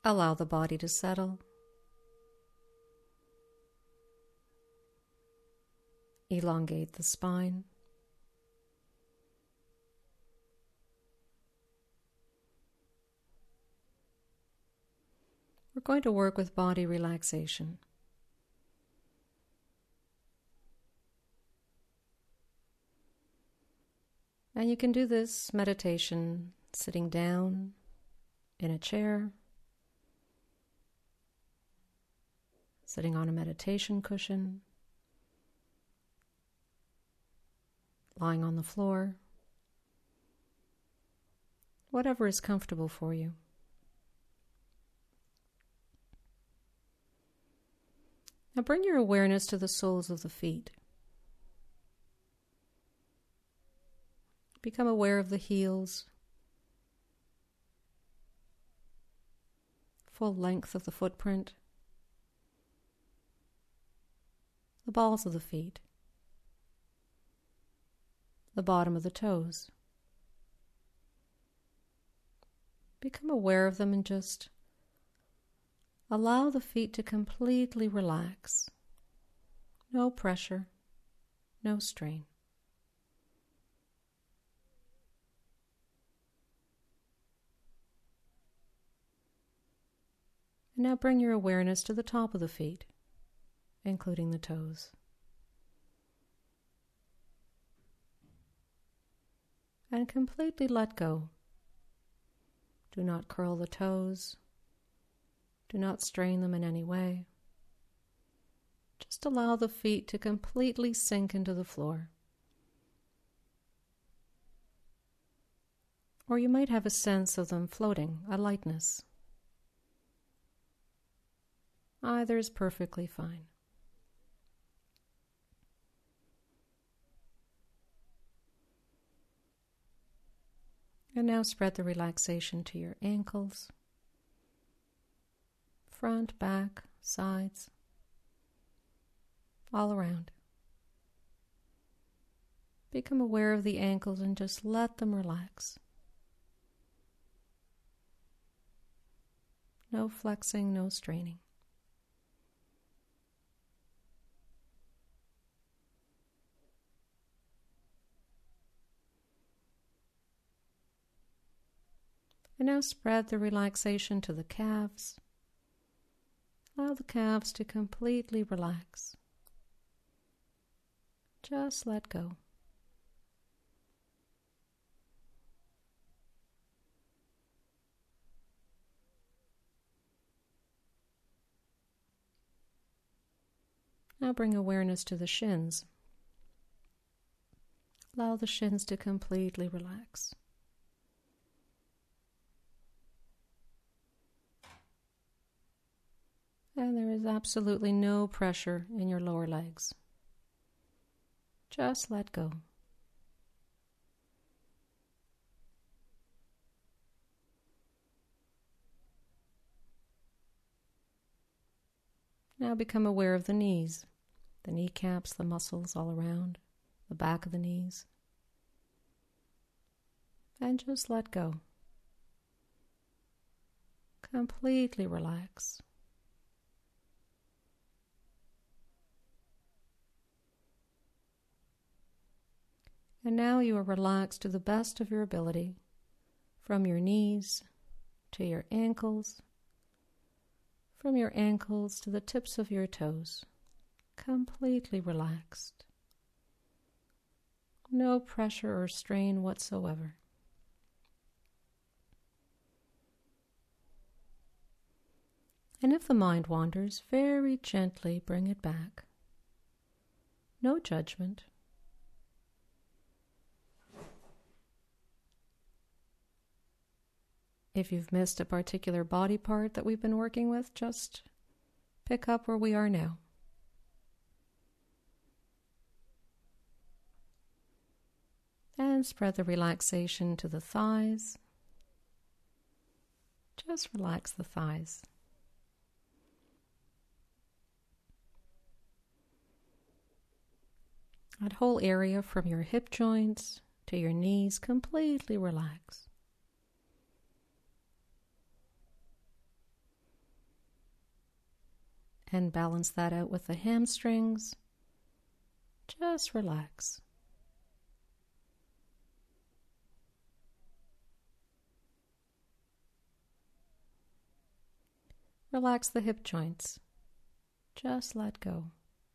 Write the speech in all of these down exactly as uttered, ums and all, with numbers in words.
Allow the body to settle. Elongate the spine. We're going to work with body relaxation. And you can do this meditation sitting down in a chair, sitting on a meditation cushion, lying on the floor, whatever is comfortable for you. Now bring your awareness to the soles of the feet. Become aware of the heels, full length of the footprint, the balls of the feet, the bottom of the toes. Become aware of them and just allow the feet to completely relax. No pressure, no strain. And now bring your awareness to the top of the feet, including the toes. And completely let go. Do not curl the toes. Do not strain them in any way. Just allow the feet to completely sink into the floor. Or you might have a sense of them floating, a lightness. Either is perfectly fine. And now spread the relaxation to your ankles, front, back, sides, all around. Become aware of the ankles and just let them relax. No flexing, no straining. And now spread the relaxation to the calves. Allow the calves to completely relax. Just let go. Now bring awareness to the shins. Allow the shins to completely relax. And there is absolutely no pressure in your lower legs. Just let go. Now become aware of the knees, the kneecaps, the muscles all around, the back of the knees. And just let go. Completely relax. And now you are relaxed to the best of your ability, from your knees to your ankles, from your ankles to the tips of your toes, completely relaxed. No pressure or strain whatsoever. And if the mind wanders, very gently bring it back. No judgment. If you've missed a particular body part that we've been working with, just pick up where we are now. And spread the relaxation to the thighs. Just relax the thighs. That whole area from your hip joints to your knees, completely relax. and balance that out with the hamstrings. Just relax. Relax the hip joints. Just let go.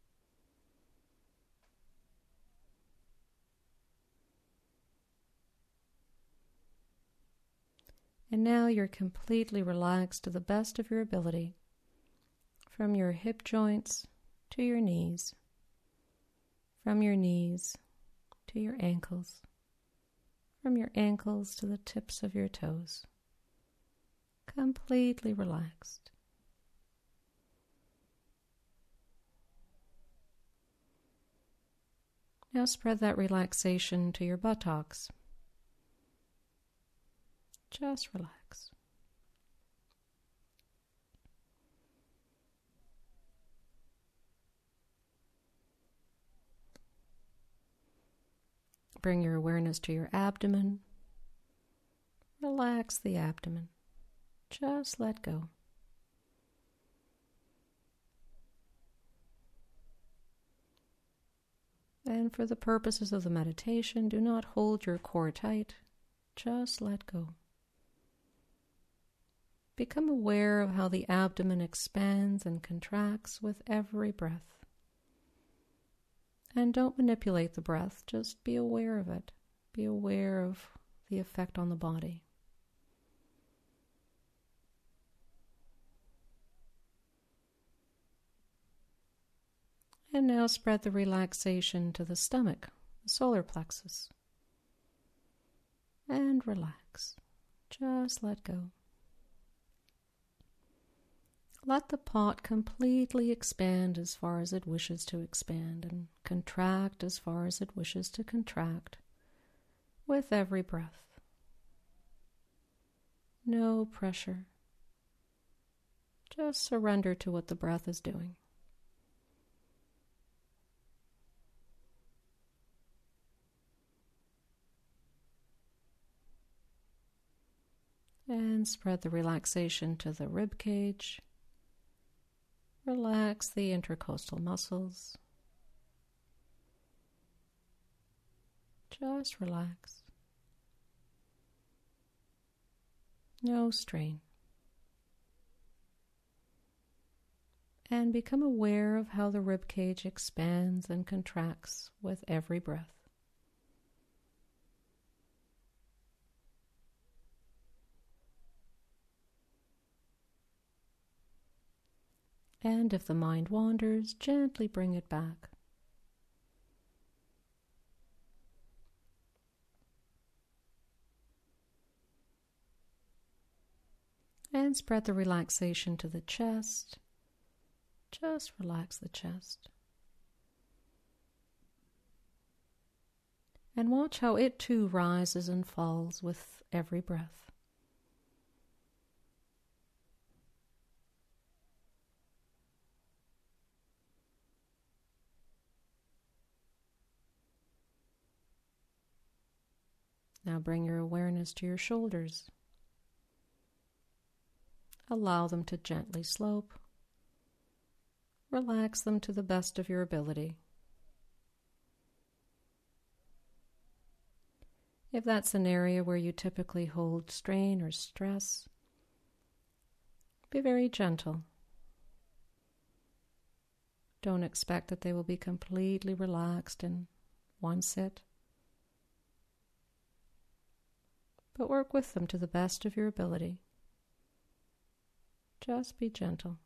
And now you're completely relaxed to the best of your ability, from your hip joints to your knees, from your knees to your ankles, from your ankles to the tips of your toes. Completely relaxed. Now spread that relaxation to your buttocks. Just relax. Bring your awareness to your abdomen. Relax the abdomen. Just let go. And for the purposes of the meditation, do not hold your core tight. Just let go. Become aware of how the abdomen expands and contracts with every breath. And don't manipulate the breath, just be aware of it. Be aware of the effect on the body. And now spread the relaxation to the stomach, the solar plexus. And relax. Just let go. Let the pot completely expand as far as it wishes to expand and contract as far as it wishes to contract with every breath. No pressure. Just surrender to what the breath is doing. And spread the relaxation to the rib cage. Relax the intercostal muscles. Just relax. No strain. And become aware of how the rib cage expands and contracts with every breath. And if the mind wanders, gently bring it back. And spread the relaxation to the chest. Just relax the chest. And watch how it too rises and falls with every breath. Now bring your awareness to your shoulders. Allow them to gently slope. Relax them to the best of your ability. If that's an area where you typically hold strain or stress, be very gentle. Don't expect that they will be completely relaxed in one sit. But work with them to the best of your ability. Just be gentle.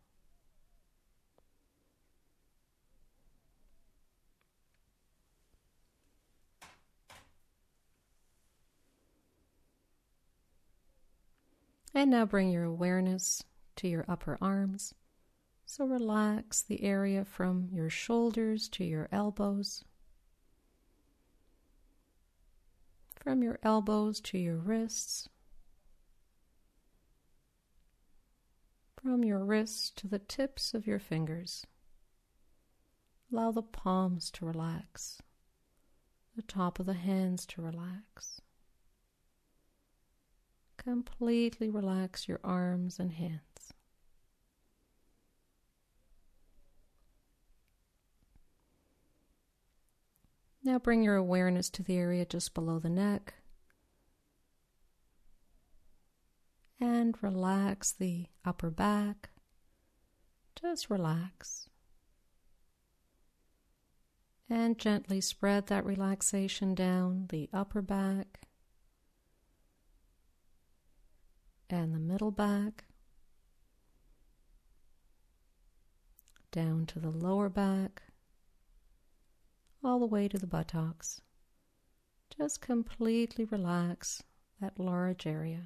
And now bring your awareness to your upper arms. So relax the area from your shoulders to your elbows. From your elbows to your wrists, from your wrists to the tips of your fingers. Allow the palms to relax, the top of the hands to relax. Completely relax your arms and hands. Now bring your awareness to the area just below the neck and relax the upper back. Just relax. And gently spread that relaxation down the upper back and the middle back, down to the lower back, all the way to the buttocks. Just completely relax that large area.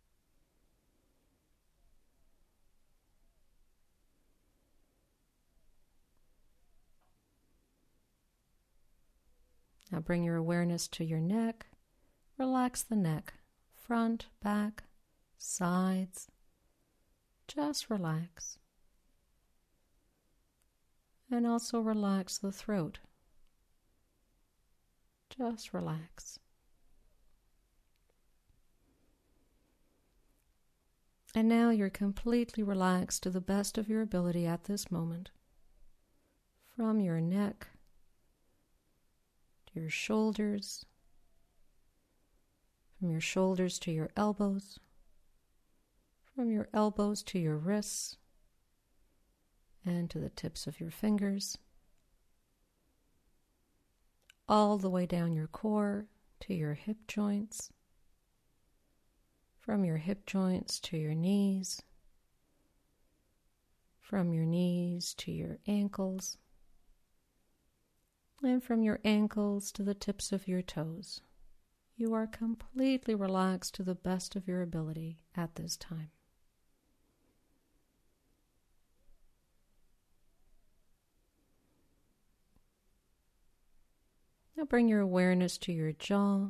Now bring your awareness to your neck. Relax the neck, front, back, sides. Just relax. And also relax the throat. Just relax. And now you're completely relaxed to the best of your ability at this moment. From your neck, to your shoulders, from your shoulders to your elbows, from your elbows to your wrists, and to the tips of your fingers, all the way down your core to your hip joints, from your hip joints to your knees, from your knees to your ankles, and from your ankles to the tips of your toes. You are completely relaxed to the best of your ability at this time. Now bring your awareness to your jaw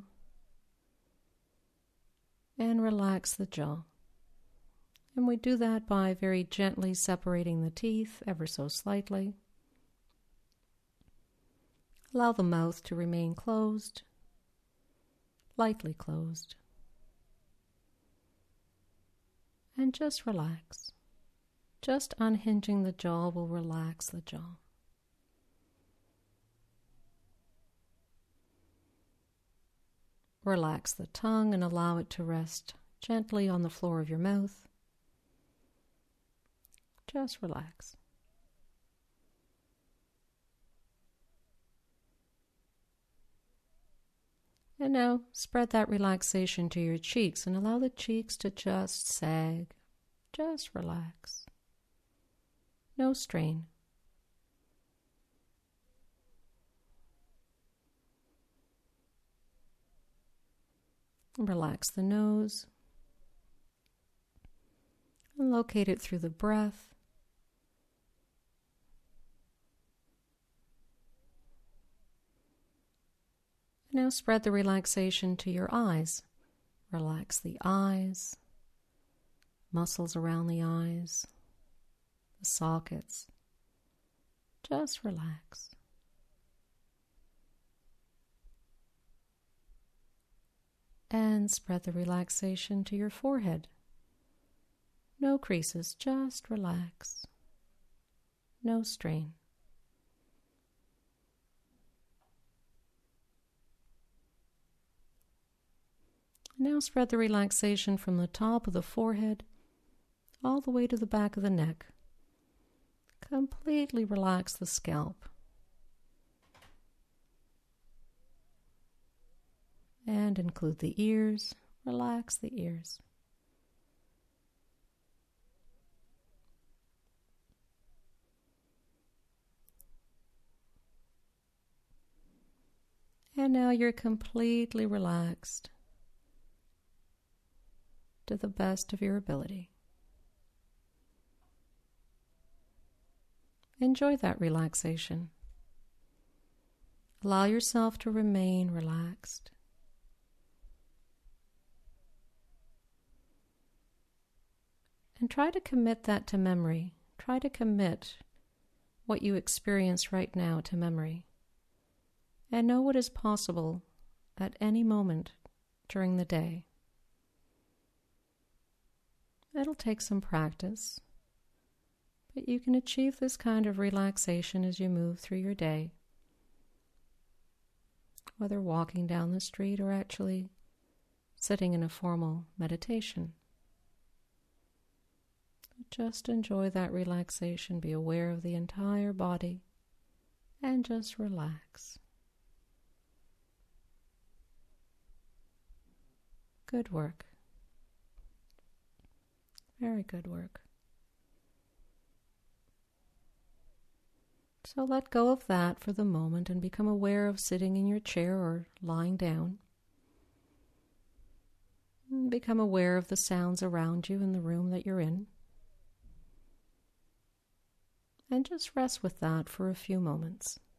and relax the jaw. And we do that by very gently separating the teeth ever so slightly. Allow the mouth to remain closed, lightly closed. And just relax. Just unhinging the jaw will relax the jaw. Relax the tongue and allow it to rest gently on the floor of your mouth. Just relax. And now spread that relaxation to your cheeks and allow the cheeks to just sag. Just relax. No strain. Relax the nose and locate it through the breath. Now spread the relaxation to your eyes. Relax the eyes, muscles around the eyes, the sockets. Just relax. And spread the relaxation to your forehead. No creases, just relax. No strain. Now spread the relaxation from the top of the forehead all the way to the back of the neck. Completely relax the scalp. And include the ears. Relax the ears. And now you're completely relaxed to the best of your ability. Enjoy that relaxation. Allow yourself to remain relaxed. And try to commit that to memory. Try to commit what you experience right now to memory. And know what is possible at any moment during the day. It'll take some practice, but you can achieve this kind of relaxation as you move through your day. whether walking down the street or actually sitting in a formal meditation. Just enjoy that relaxation. Be aware of the entire body and just relax. Good work. Very good work. So let go of that for the moment and become aware of sitting in your chair or lying down. Become aware of the sounds around you in the room that you're in. And just rest with that for a few moments.